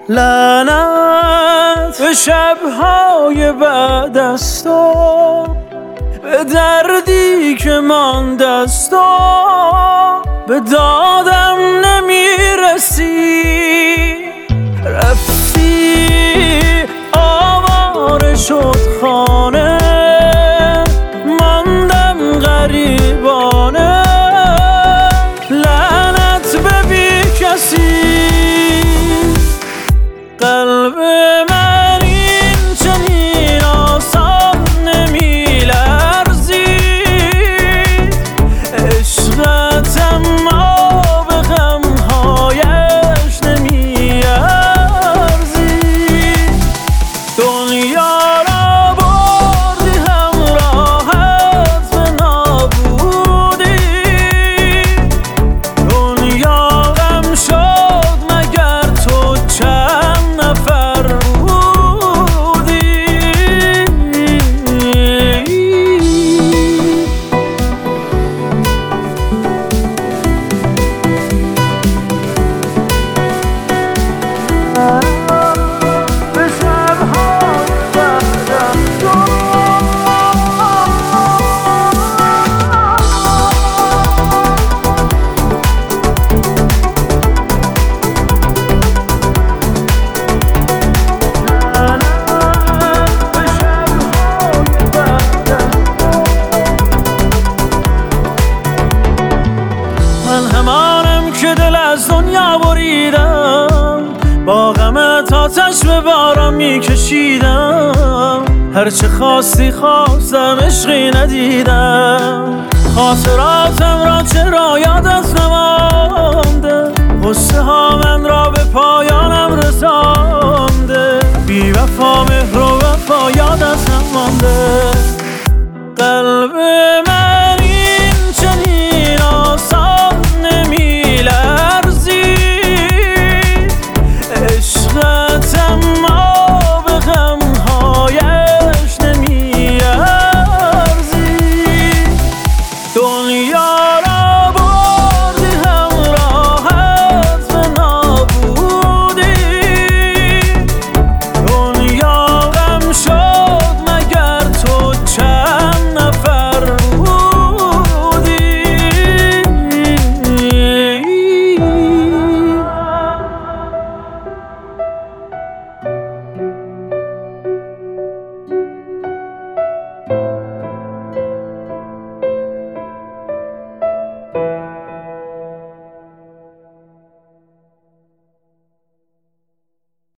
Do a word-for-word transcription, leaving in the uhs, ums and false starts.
لعنت به شب‌های بعد از تو، به دردی که مانده از تو، به دادم نمیرسی. رفتی آواره شد خانه، ماندم غریبانه. لعنت به بی کسی، قلب من این چنین آسان نمیلرزی. عشقت اما به غمهایش نمیارزی. دنیا را بردی همراهت به نابودی. دنیا غم شد مگر تو چند نفر بودی. به شب‌های بعد از تو، من همانم که دل از دنیا بریدم، با غمت آتش به باران میکشیدم. هرچه خواستی خواستم عشقی ندیدم. خاطراتم را چرا یادت نمانده؟ غصه ها